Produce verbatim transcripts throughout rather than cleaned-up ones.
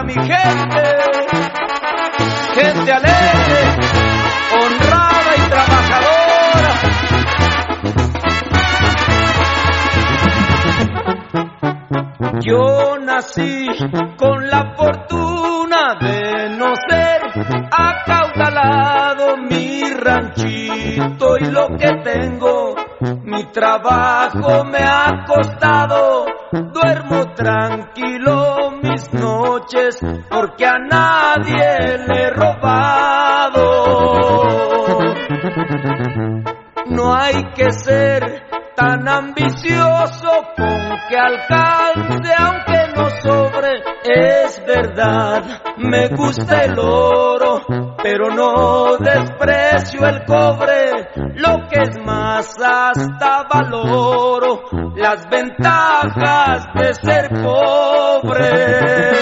mi gente, gente alegre, honrada y trabajadora. Yo nací con la fortuna de no ser acaudalado, mi ranchito y lo que tengo, mi trabajo me ha costado. Duermo tranquilo mis noches porque a nadie le he robado. No hay que ser tan ambicioso con que alcance aunque no sobre. Es verdad, me gusta el oro, pero no desprecio el cobre. Lo que es más, hasta valoro las ventajas de ser pobre.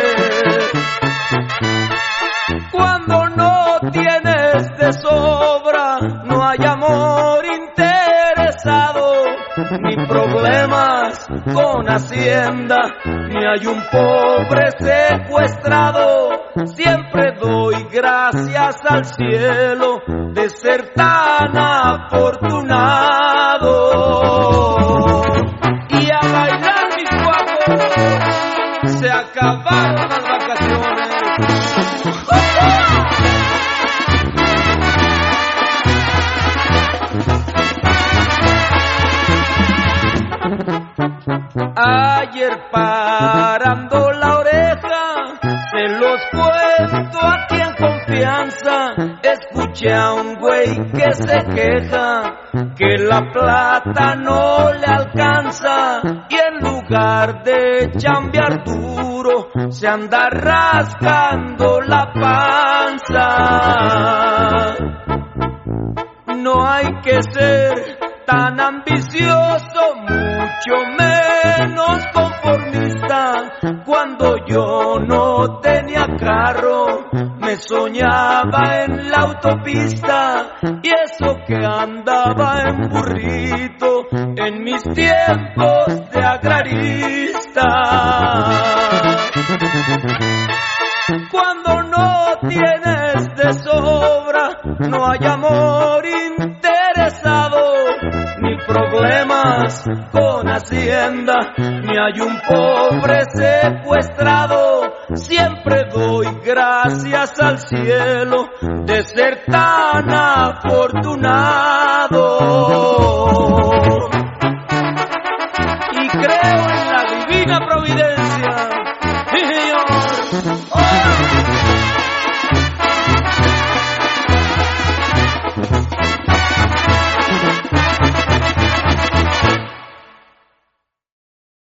Cuando no tienes de sobra, no hay amor interesado, ni problemas con Hacienda, ni hay un pobre secuestrado. Siempre doy gracias al cielo de ser tan afortunado. Y a bailar, mis guapos, se acabaron las vacaciones. Ayer parando la oreja, se los cuento aquí en confianza, escuché a un güey que se queja que la plata no le alcanza y en lugar de chambear duro se anda rascando la panza. No hay que ser tan ambicioso, mucho menos conformista. Cuando yo no tenía carro, me soñaba en la autopista, y eso que andaba en burrito en mis tiempos de agrarista. Cuando no tienes de sobra, no hay amor interesado, ni problemas con Hacienda, ni hay un pobre secuestrado. Siempre doy gracias al cielo de ser tan afortunado. Y creo en la divina providencia, mi Señor.